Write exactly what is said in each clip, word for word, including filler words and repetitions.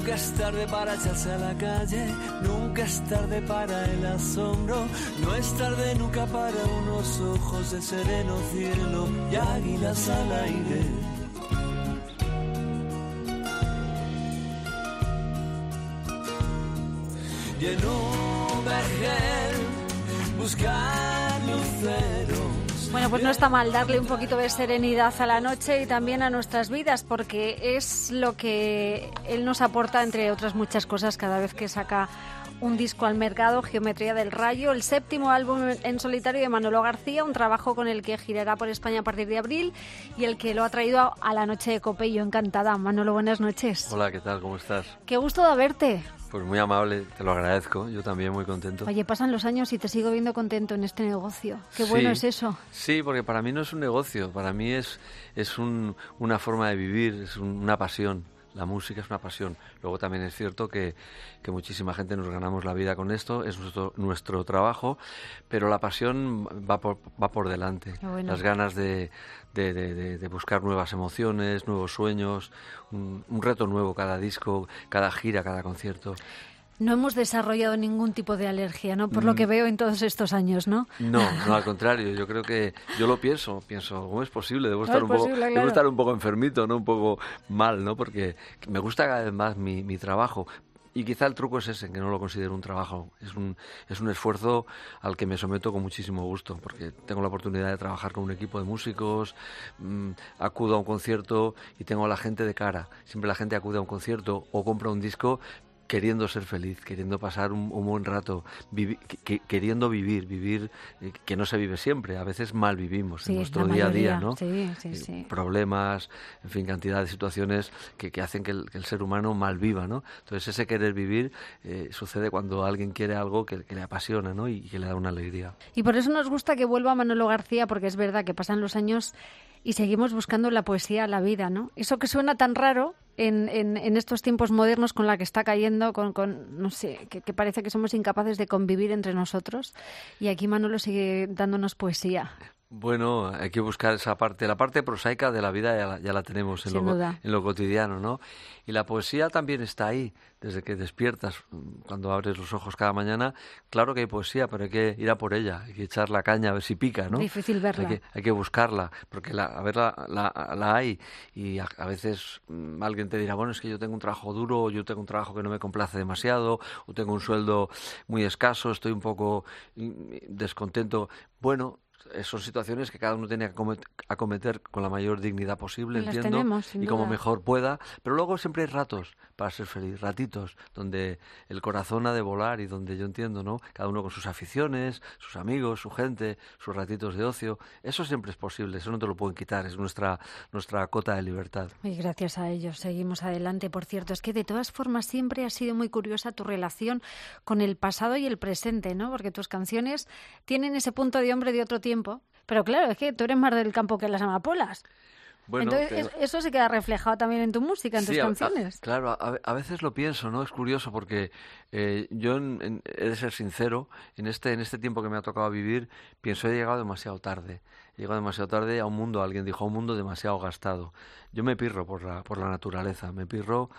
Nunca es tarde para echarse a la calle, nunca es tarde para el asombro, no es tarde nunca para unos ojos de sereno cielo y águilas al aire. Y en un vergel buscar luceros. Bueno, pues no está mal darle un poquito de serenidad a la noche y también a nuestras vidas, porque es lo que él nos aporta, entre otras muchas cosas, cada vez que saca un disco al mercado, Geometría del Rayo, el séptimo álbum en solitario de Manolo García, un trabajo con el que girará por España a partir de abril y el que lo ha traído a la noche de COPE. Y yo encantada. Manolo, buenas noches. Hola, ¿qué tal? ¿Cómo estás? Qué gusto de verte. Pues muy amable, te lo agradezco, yo también muy contento. Oye, pasan los años y te sigo viendo contento en este negocio. Qué bueno sí, es eso. Sí, porque para mí no es un negocio, para mí es, es un, una forma de vivir, es un, una pasión. La música es una pasión. Luego también es cierto que, que muchísima gente nos ganamos la vida con esto, es nuestro, nuestro trabajo, pero la pasión va por, va por delante. Bueno. Las ganas de, de, de, de buscar nuevas emociones, nuevos sueños, un, un reto nuevo cada disco, cada gira, cada concierto. No hemos desarrollado ningún tipo de alergia, ¿no? Por lo que veo en todos estos años, ¿no? No, no, al contrario. Yo creo que yo lo pienso, pienso, ¿cómo es posible? Debo No estar es un posible, poco, claro. debo estar un poco enfermito, ¿no? Un poco mal, ¿no? Porque me gusta cada vez más mi, mi trabajo. Y quizá el truco es ese, que no lo considero un trabajo. Es un, es un esfuerzo al que me someto con muchísimo gusto, porque tengo la oportunidad de trabajar con un equipo de músicos, mmm, acudo a un concierto y tengo a la gente de cara. Siempre la gente acude a un concierto o compra un disco queriendo ser feliz, queriendo pasar un, un buen rato, vivi- que, queriendo vivir, vivir, eh, que no se vive siempre, a veces mal vivimos Sí, en nuestro la día a mayoría. día, ¿no? Sí, sí, Eh, sí. Problemas, en fin, cantidad de situaciones que, que hacen que el, que el ser humano mal viva, ¿no? Entonces ese querer vivir eh, sucede cuando alguien quiere algo que, que le apasiona, ¿no? Y que le da una alegría. Y por eso nos gusta que vuelva Manolo García, porque es verdad que pasan los años y seguimos buscando la poesía, la vida, ¿no? Eso que suena tan raro en, en, en estos tiempos modernos con la que está cayendo, con, con no sé, que, que parece que somos incapaces de convivir entre nosotros. Y aquí Manolo sigue dándonos poesía. Bueno, hay que buscar esa parte, la parte prosaica de la vida ya la, ya la tenemos en Sin lo, duda. en lo cotidiano, ¿no? Y la poesía también está ahí, desde que despiertas, cuando abres los ojos cada mañana. Claro que hay poesía, pero hay que ir a por ella, hay que echar la caña a ver si pica, ¿no? Difícil verla. Hay que, hay que buscarla, porque la, a ver, la, la, la hay, y a, a veces mmm, alguien te dirá, bueno, es que yo tengo un trabajo duro, o yo tengo un trabajo que no me complace demasiado, o tengo un sueldo muy escaso, estoy un poco descontento. Bueno, son situaciones que cada uno tiene que acometer con la mayor dignidad posible, Las entiendo, tenemos, sin y como duda. mejor pueda, pero luego siempre hay ratos para ser feliz, ratitos donde el corazón ha de volar y donde yo entiendo, ¿no? Cada uno con sus aficiones, sus amigos, su gente, sus ratitos de ocio. Eso siempre es posible, eso no te lo pueden quitar, es nuestra nuestra cota de libertad. Y gracias a ellos seguimos adelante. Por cierto, es que de todas formas siempre ha sido muy curiosa tu relación con el pasado y el presente, ¿no? Porque tus canciones tienen ese punto de hombre de otro tiempo. Pero claro, es que tú eres más del campo que las amapolas. Bueno, entonces te... eso se queda reflejado también en tu música, en sí, tus a, canciones. A, claro, a, a veces lo pienso, ¿no? Es curioso porque eh, yo, en, en, he de ser sincero, en este, en este tiempo que me ha tocado vivir, pienso he llegado demasiado tarde. He llegado demasiado tarde a un mundo, alguien dijo, a un mundo demasiado gastado. Yo me pirro por la, por la naturaleza, me pirro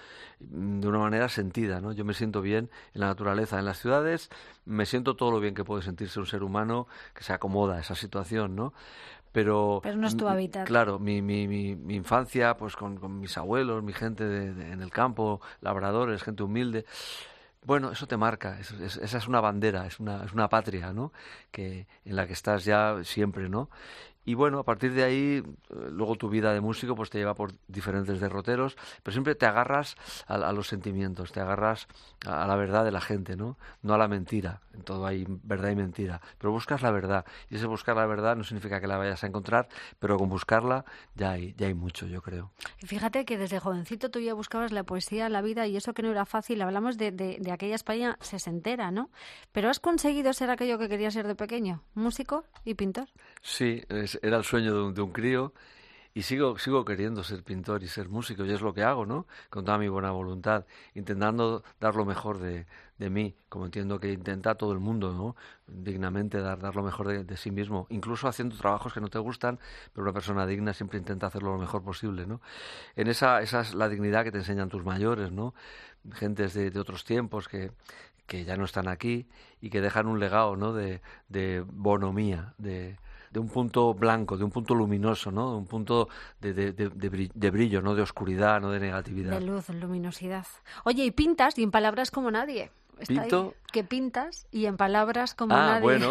de una manera sentida, ¿no? Yo me siento bien en la naturaleza. En las ciudades me siento todo lo bien que puede sentirse un ser humano que se acomoda a esa situación, ¿no? Pero, Pero no es tu hábitat. Claro, mi, mi, mi, mi infancia, pues con, con mis abuelos, mi gente de, de, en el campo, labradores, gente humilde. Bueno, eso te marca, es, es, esa es una bandera, es una, es una patria, ¿no? Que, en la que estás ya siempre, ¿no? Y bueno, a partir de ahí, luego tu vida de músico pues te lleva por diferentes derroteros, pero siempre te agarras a, a los sentimientos, te agarras a, a la verdad de la gente, ¿no? No a la mentira, en todo hay verdad y mentira, pero buscas la verdad, y ese buscar la verdad no significa que la vayas a encontrar, pero con buscarla ya hay, ya hay mucho, yo creo. Fíjate que desde jovencito tú ya buscabas la poesía, la vida, y eso que no era fácil, hablamos de, de, de aquella España sesentera, ¿no? Pero has conseguido ser aquello que querías ser de pequeño, músico y pintor. Sí, es, era el sueño de un, de un crío y sigo sigo queriendo ser pintor y ser músico y es lo que hago, ¿no? Con toda mi buena voluntad, intentando dar lo mejor de, de mí, como entiendo que intenta todo el mundo, ¿no? Dignamente dar, dar lo mejor de, de sí mismo, incluso haciendo trabajos que no te gustan, pero una persona digna siempre intenta hacerlo lo mejor posible, ¿no? En esa, esa es la dignidad que te enseñan tus mayores, ¿no? Gentes de, de otros tiempos que, que ya no están aquí y que dejan un legado, ¿no? De, de bonomía, de... de un punto blanco, de un punto luminoso, ¿no? De un punto de, de, de, de brillo, no de oscuridad, no de negatividad. De luz, luminosidad. Oye, y pintas y en palabras como nadie. Está ¿Pinto? Ahí, que pintas y en palabras como ah, nadie. bueno,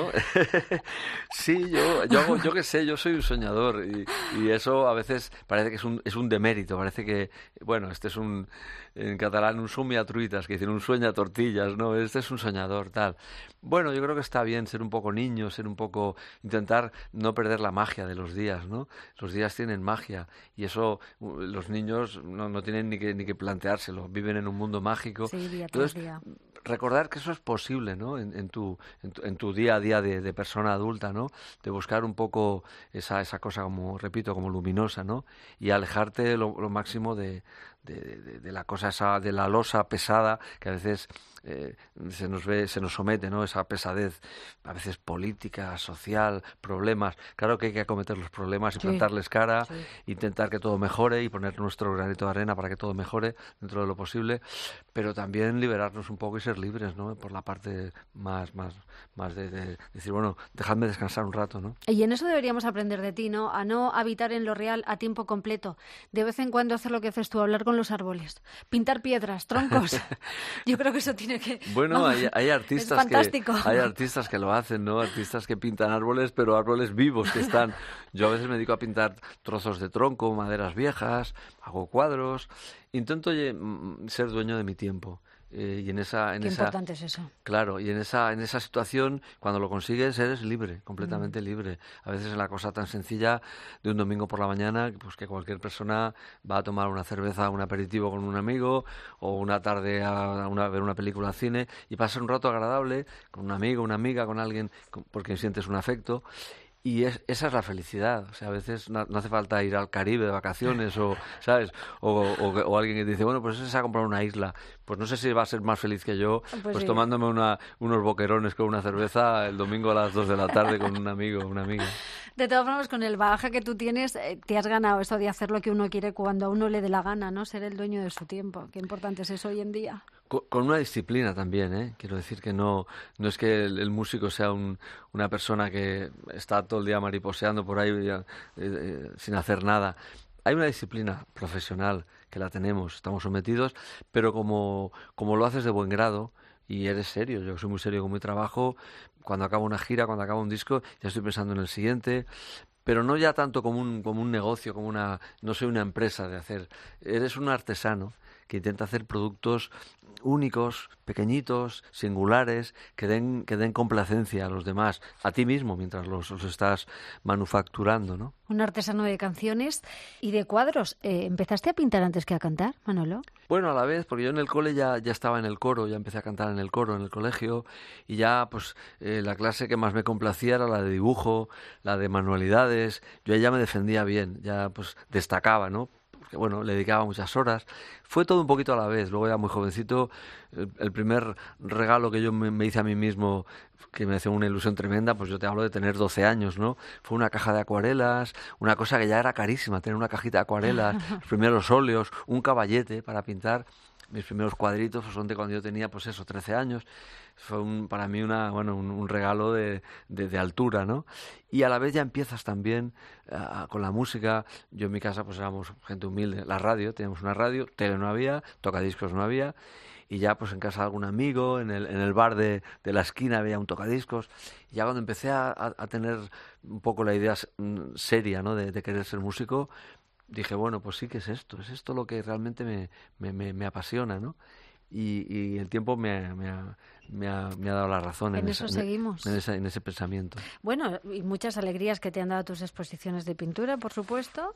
sí, yo, yo, hago, yo qué sé, yo soy un soñador y, y eso a veces parece que es un, es un demérito, parece que, bueno, este es un, en catalán, un somia truitas, que dicen un sueña tortillas, ¿no? Este es un soñador, tal. Bueno, yo creo que está bien ser un poco niño, ser un poco, intentar no perder la magia de los días, ¿no? Los días tienen magia y eso los niños no, no tienen ni que, ni que planteárselo, viven en un mundo mágico. Sí, día tras Entonces, día. recordar que eso es posible, ¿no? En, en, tu, en, tu, en tu día a día de, de persona adulta, ¿no? De buscar un poco esa, esa cosa, como repito, como luminosa, ¿no? Y alejarte lo, lo máximo de, de, de, de la cosa esa, de la losa pesada que a veces eh, se nos ve, se nos somete, ¿no? Esa pesadez, a veces política, social, problemas. Claro que hay que acometer los problemas y sí, plantarles cara, sí. intentar que todo mejore y poner nuestro granito de arena para que todo mejore dentro de lo posible, pero también liberarnos un poco y ser libres, ¿no? Por la parte más, más, más de, de decir, bueno, dejadme descansar un rato, ¿no? Y en eso deberíamos aprender de ti, ¿no? A no habitar en lo real a tiempo completo. De vez en cuando hacer lo que haces tú, hablar con los árboles, pintar piedras, troncos. Yo creo que eso tiene que... Bueno, vamos, hay, hay artistas es fantástico. que hay artistas que lo hacen, ¿no? Artistas que pintan árboles, pero árboles vivos que están. Yo a veces me dedico a pintar trozos de tronco, maderas viejas, hago cuadros. Intento oye, ser dueño de mi tiempo. Eh, y en esa, en Qué esa, importante es eso. Claro, y en esa, en esa situación, cuando lo consigues, eres libre, completamente Mm. libre. A veces es la cosa tan sencilla de un domingo por la mañana, pues que cualquier persona va a tomar una cerveza, un aperitivo con un amigo, o una tarde a, una, a ver una película al cine, y pasar un rato agradable con un amigo, una amiga, con alguien con, por quien sientes un afecto. Y es, esa es la felicidad. O sea, a veces no, no hace falta ir al Caribe de vacaciones o, ¿sabes? O, o, o alguien que dice, bueno, pues ese se ha comprado una isla. Pues no sé si va a ser más feliz que yo, Pues, pues sí. tomándome una, unos boquerones con una cerveza el domingo a las dos de la tarde con un amigo o una amiga. De todas formas, con el bagaje que tú tienes, eh, te has ganado eso de hacer lo que uno quiere cuando a uno le dé la gana, ¿no? Ser el dueño de su tiempo. Qué importante es eso hoy en día. Con, con una disciplina también, ¿eh? Quiero decir que no, no es que el, el músico sea un, una persona que está todo el día mariposeando por ahí eh, eh, sin hacer nada. Hay una disciplina profesional que la tenemos, estamos sometidos, pero como, como lo haces de buen grado y eres serio, yo soy muy serio con mi trabajo, cuando acabo una gira, cuando acabo un disco, ya estoy pensando en el siguiente, pero no ya tanto como un, como un negocio, como una, no soy una empresa de hacer, eres un artesano que intenta hacer productos únicos, pequeñitos, singulares, que den, que den complacencia a los demás, a ti mismo, mientras los, los estás manufacturando, ¿no? Un artesano de canciones y de cuadros. Eh, ¿Empezaste a pintar antes que a cantar, Manolo? Bueno, a la vez, porque yo en el cole ya, ya estaba en el coro, ya empecé a cantar en el coro, en el colegio, y ya, pues, eh, la clase que más me complacía era la de dibujo, la de manualidades, yo ya me defendía bien, ya, pues, destacaba, ¿no? Que bueno, le dedicaba muchas horas. Fue todo un poquito a la vez. Luego ya muy jovencito, el, el primer regalo que yo me, me hice a mí mismo, que me hacía una ilusión tremenda, pues yo te hablo de tener doce años, ¿no? Fue una caja de acuarelas, una cosa que ya era carísima, tener una cajita de acuarelas, los primeros óleos, un caballete para pintar. Mis primeros cuadritos son de cuando yo tenía, pues eso, trece años. Fue un, para mí una, bueno, un, un regalo de, de, de altura, ¿no? Y a la vez ya empiezas también uh, con la música. Yo en mi casa pues éramos gente humilde. La radio, teníamos una radio, tele no había, tocadiscos no había. Y ya pues en casa de algún amigo, en el, en el bar de, de la esquina había un tocadiscos. Y ya cuando empecé a, a, a tener un poco la idea seria, ¿no? De, de querer ser músico, dije, bueno, pues sí que es esto, es esto lo que realmente me, me, me, me apasiona, ¿no? Y, y el tiempo me, me, ha, me, ha, me ha dado la razón en, en esa, eso seguimos. En, esa, en ese pensamiento. Bueno, y muchas alegrías que te han dado tus exposiciones de pintura, por supuesto.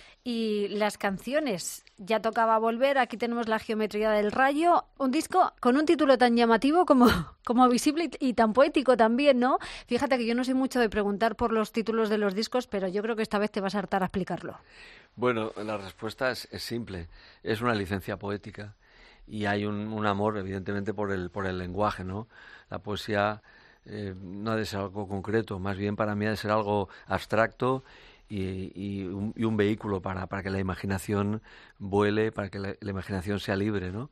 Y las canciones, ya tocaba volver, aquí tenemos La geometría del rayo, un disco con un título tan llamativo como, como visible y, y tan poético también, ¿no? Fíjate que yo no soy mucho de preguntar por los títulos de los discos, pero yo creo que esta vez te vas a hartar a explicarlo. Bueno, la respuesta es, es simple, es una licencia poética. y hay un, un amor, evidentemente, por el, por el lenguaje, ¿no? La poesía eh, no ha de ser algo concreto, más bien para mí ha de ser algo abstracto y, y, un, y un vehículo para, para que la imaginación vuele, para que la, la imaginación sea libre, ¿no?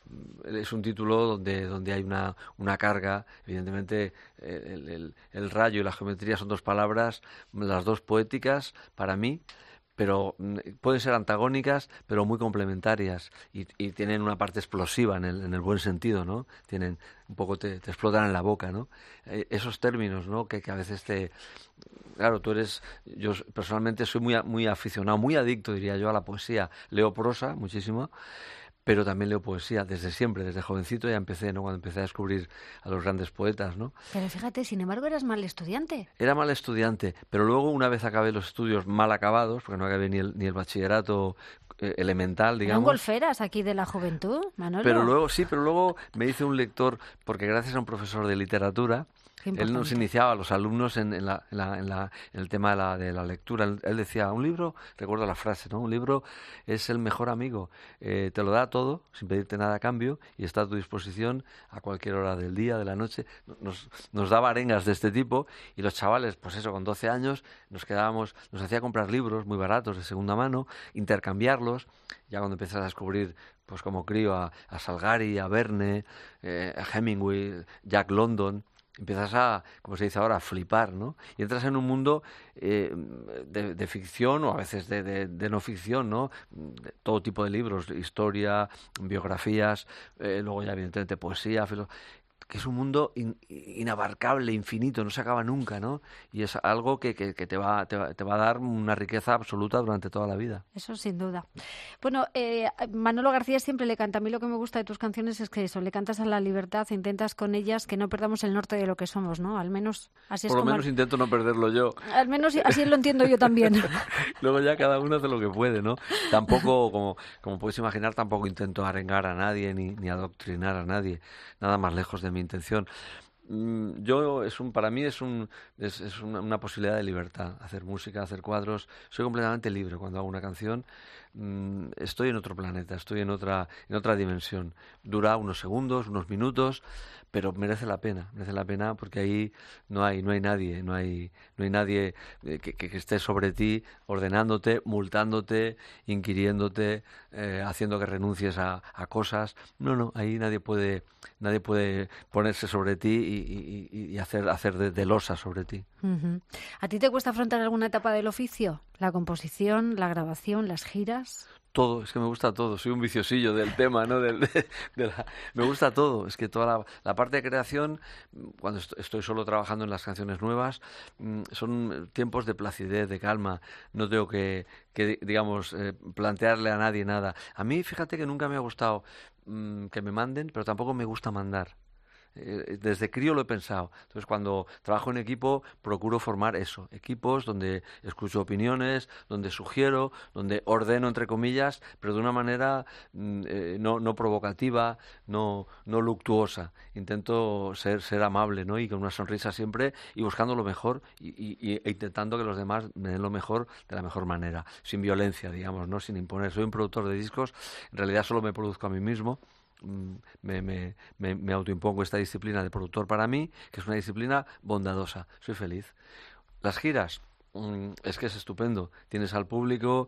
Es un título donde, donde hay una, una carga, evidentemente el, el, el rayo y la geometría son dos palabras, las dos poéticas para mí, pero pueden ser antagónicas, pero muy complementarias y, y tienen una parte explosiva en el, en el buen sentido, ¿no? Tienen un poco te, te explotan en la boca, ¿no? Eh, esos términos, ¿no? Que, que a veces te, claro, tú eres, yo personalmente soy muy muy aficionado, muy adicto, diría yo, a la poesía. Leo prosa muchísimo, pero también leo poesía desde siempre, desde jovencito ya empecé, ¿no? Cuando empecé a descubrir a los grandes poetas, ¿no? Pero fíjate, sin embargo, eras mal estudiante. Era mal estudiante, pero luego una vez acabé los estudios mal acabados, porque no acabé ni el, ni el bachillerato eh, elemental, digamos. Eran golferas aquí de la juventud, Manolo. Pero luego, sí, pero luego me hice un lector, porque gracias a un profesor de literatura, él nos iniciaba a los alumnos en, en, la, en, la, en, la, en el tema de la, de la lectura. Él, él decía, un libro, recuerdo la frase, ¿no? Un libro es el mejor amigo, eh, te lo da todo, sin pedirte nada a cambio, y está a tu disposición a cualquier hora del día, de la noche. Nos, nos daba arengas de este tipo, y los chavales, pues eso, con doce años, nos quedábamos, nos hacía comprar libros muy baratos, de segunda mano, intercambiarlos, ya cuando empiezas a descubrir, pues como crío, a, a Salgari, a Verne, eh, a Hemingway, Jack London, empiezas a, como se dice ahora, a flipar, ¿no? Y entras en un mundo eh, de, de ficción o a veces de, de, de no ficción, ¿no? De todo tipo de libros, historia, biografías, eh, luego ya evidentemente poesía, filosofía, que es un mundo in, inabarcable, infinito, no se acaba nunca, ¿no? Y es algo que, que, que te, va, te, va, te va a dar una riqueza absoluta durante toda la vida. Eso sin duda. Bueno, eh, Manolo García siempre le canta. A mí lo que me gusta de tus canciones es que eso, le cantas a la libertad, intentas con ellas que no perdamos el norte de lo que somos, ¿no? Al menos así es Por lo como menos al... intento no perderlo yo. Al menos así lo entiendo yo también. Luego ya cada uno hace lo que puede, ¿no? Tampoco, como, como puedes imaginar, tampoco intento arengar a nadie ni, ni adoctrinar a nadie. Nada más lejos de mi intención. Yo es un para mí es un es, es una, una posibilidad de libertad, hacer música, hacer cuadros. Soy completamente libre cuando hago una canción. Estoy en otro planeta, estoy en otra en otra dimensión. Dura unos segundos, unos minutos, pero merece la pena, merece la pena porque ahí no hay no hay nadie, no hay no hay nadie que, que, que esté sobre ti ordenándote, multándote, inquiriéndote, eh, haciendo que renuncies a, a cosas. No, no, ahí nadie puede nadie puede ponerse sobre ti y, y, y hacer hacer de, de losa sobre ti. Uh-huh. ¿A ti te cuesta afrontar alguna etapa del oficio? ¿La composición, la grabación, las giras? Todo, es que me gusta todo, soy un viciosillo del tema, ¿no? Del, de, de la, me gusta todo, es que toda la, la parte de creación, cuando est- estoy solo trabajando en las canciones nuevas, son tiempos de placidez, de calma, no tengo que, que digamos, eh, plantearle a nadie nada. A mí, fíjate que nunca me ha gustado mmm, que me manden, pero tampoco me gusta mandar. Desde crío lo he pensado. Entonces, cuando trabajo en equipo, procuro formar eso, equipos donde escucho opiniones, donde sugiero, donde ordeno, entre comillas, pero de una manera eh, no, no provocativa, no, no luctuosa. Intento ser, ser amable, ¿no? Y con una sonrisa siempre, y buscando lo mejor, y, y, e intentando que los demás me den lo mejor de la mejor manera, sin violencia, digamos, ¿no? Sin imponer. Soy un productor de discos, en realidad solo me produzco a mí mismo. Me, me, me, me autoimpongo esta disciplina de productor para mí, que es una disciplina bondadosa. Soy feliz. Las giras, es que es estupendo. Tienes al público,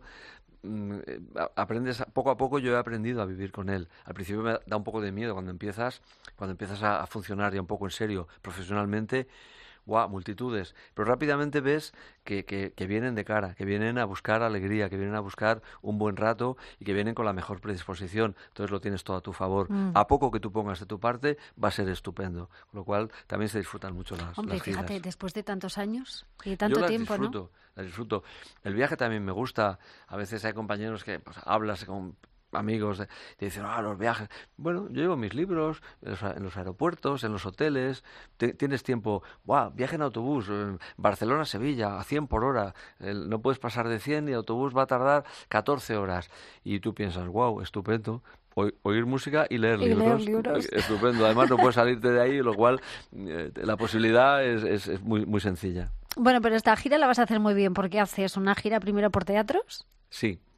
aprendes poco a poco. Yo he aprendido a vivir con él. Al principio me da un poco de miedo cuando empiezas, cuando empiezas a, a funcionar ya un poco en serio, profesionalmente. Wow, multitudes, pero rápidamente ves que, que, que vienen de cara, que vienen a buscar alegría, que vienen a buscar un buen rato y que vienen con la mejor predisposición. Entonces lo tienes todo a tu favor. Mm. A poco que tú pongas de tu parte va a ser estupendo, con lo cual también se disfrutan mucho las, Hombre, las giras. fíjate, después de tantos años y tanto Yo las tiempo, disfruto, ¿no? Las disfruto. El viaje también me gusta. A veces hay compañeros que pues, hablas con amigos, de, te dicen, ah, los viajes. Bueno, yo llevo mis libros en los, en los aeropuertos, en los hoteles. Te, tienes tiempo, wow, viaje en autobús, en Barcelona, Sevilla, a cien por hora. El, no puedes pasar de cien y el autobús va a tardar catorce horas. Y tú piensas, wow, estupendo. O, oír música y leer y libros. Leer libros. Estupendo. Además, no puedes salirte de ahí, lo cual eh, la posibilidad es, es, es muy, muy sencilla. Bueno, pero esta gira la vas a hacer muy bien, porque haces una gira primero por teatros. Sí.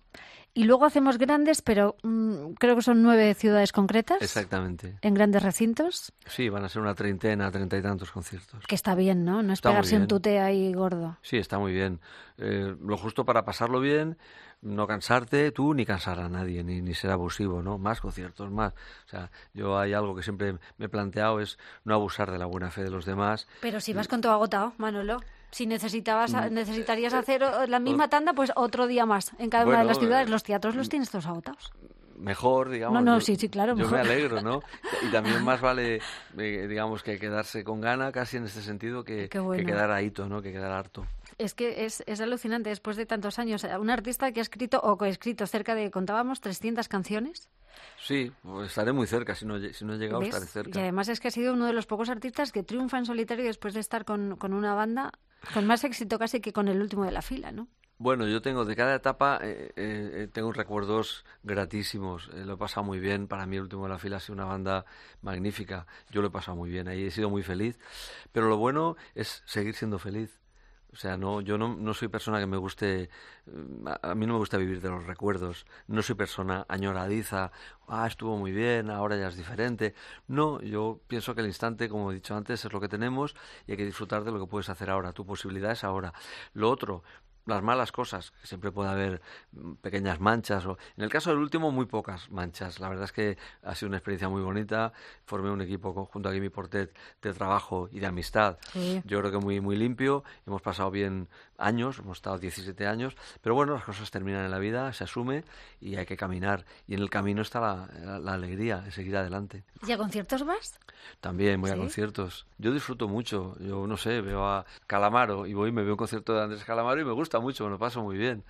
Y luego hacemos grandes, pero mmm, creo que son nueve ciudades concretas. Exactamente. En grandes recintos. Sí, van a ser una treintena, treinta y tantos conciertos. Que está bien, ¿no? No es está pegarse un tute ahí gordo. Sí, está muy bien. Eh, lo justo para pasarlo bien, no cansarte tú ni cansar a nadie, ni, ni ser abusivo, ¿no? Más conciertos, más. O sea, yo hay algo que siempre me he planteado, es no abusar de la buena fe de los demás. Pero si vas con todo agotado, Manolo. Si necesitabas, necesitarías hacer la misma tanda, pues otro día más en cada bueno, una de las ciudades. Los teatros los tienes todos agotados. Mejor, digamos. No, no, yo, sí, sí, claro. Yo mejor. me alegro, ¿no? Y también más vale, eh, digamos, que quedarse con gana casi en este sentido que, bueno. que quedar ahito, ¿no? Que quedar harto. Es que es, es alucinante después de tantos años. Un artista que ha escrito o coescrito cerca de, contábamos, trescientas canciones. Sí, pues estaré muy cerca. Si no, si no he llegado, ¿Ves? estaré cerca. Y además es que ha sido uno de los pocos artistas que triunfa en solitario después de estar con, con una banda con más éxito casi que con el último de la fila, ¿no? Bueno, yo tengo de cada etapa, eh, eh, tengo recuerdos gratísimos. Eh, lo he pasado muy bien. Para mí el último de la fila ha sido una banda magnífica. Yo lo he pasado muy bien. Ahí he sido muy feliz. Pero lo bueno es seguir siendo feliz. O sea, no, yo no, no soy persona que me guste, a, a mí no me gusta vivir de los recuerdos, no soy persona añoradiza, ah, estuvo muy bien, ahora ya es diferente. No, yo pienso que el instante, como he dicho antes, es lo que tenemos y hay que disfrutar de lo que puedes hacer ahora, tu posibilidad es ahora. Lo otro, las malas cosas, que siempre puede haber pequeñas manchas, o en el caso del último muy pocas manchas. La verdad es que ha sido una experiencia muy bonita, formé un equipo junto a Gimme Portet de trabajo y de amistad, sí. Yo creo que muy muy limpio, hemos pasado bien años, hemos estado diecisiete años, pero bueno, las cosas terminan en la vida, se asume y hay que caminar, y en el camino está la, la, la alegría de seguir adelante. ¿Y a conciertos vas? También voy ¿Sí? a conciertos. Yo disfruto mucho, yo no sé, veo a Calamaro y voy y me veo un concierto de Andrés Calamaro y me gusta mucho, me lo paso muy bien.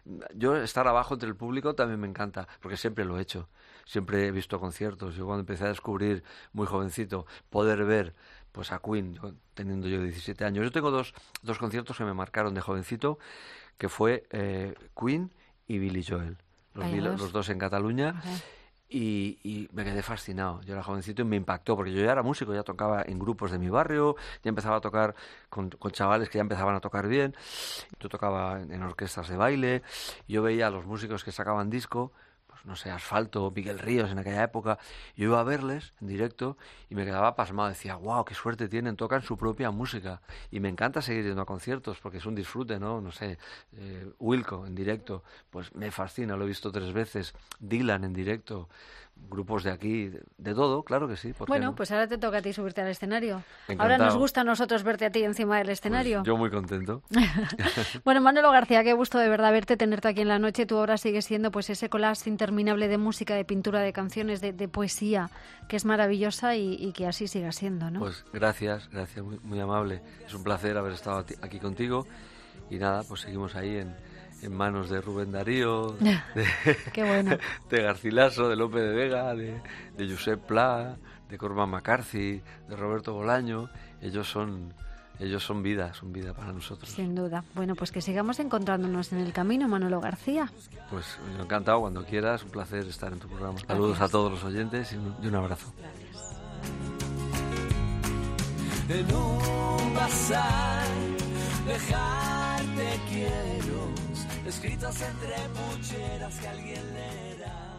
Yo estar abajo entre el público también me encanta, porque siempre lo he hecho, siempre he visto conciertos. Yo cuando empecé a descubrir, muy jovencito, poder ver pues a Queen, yo, teniendo yo diecisiete años. Yo tengo dos, dos conciertos que me marcaron de jovencito, que fue eh, Queen y Billy Joel, los, vi, los dos en Cataluña. Ajá. Y, y me quedé fascinado. Yo era jovencito y me impactó, porque yo ya era músico, ya tocaba en grupos de mi barrio, ya empezaba a tocar con, con chavales que ya empezaban a tocar bien. Yo tocaba en, en orquestas de baile, y yo veía a los músicos que sacaban disco, pues no sé, Asfalto, Miguel Ríos en aquella época, yo iba a verles en directo y me quedaba pasmado, decía, wow, qué suerte tienen, tocan su propia música. Y me encanta seguir yendo a conciertos porque es un disfrute, ¿no? No sé, eh, Wilco en directo, pues me fascina, lo he visto tres veces, Dylan en directo, grupos de aquí, de, de todo, claro que sí. ¿Por bueno, qué no? Pues ahora te toca a ti subirte al escenario. Encantado. Ahora nos gusta a nosotros verte a ti encima del escenario. Pues yo muy contento. Bueno, Manolo García, qué gusto de verdad verte, tenerte aquí en la noche. Tu obra sigue siendo pues ese collage interminable de música, de pintura, de canciones, de, de poesía, que es maravillosa y, y que así siga siendo, ¿no? Pues gracias, gracias, muy, muy amable. Es un placer haber estado aquí contigo y nada, pues seguimos ahí en... en manos de Rubén Darío, de, Qué bueno. de Garcilaso, de Lope de Vega, de, de Josep Pla, de Cormac McCarthy, de Roberto Bolaño. Ellos son, ellos son vida, son vida para nosotros. Sin duda. Bueno, pues que sigamos encontrándonos en el camino, Manolo García. Pues yo encantado, cuando quieras, un placer estar en tu programa. Gracias. Saludos a todos los oyentes y un, y un abrazo. Gracias. En un bazar, dejarte quiero, escritas entre pucheras que alguien leerá.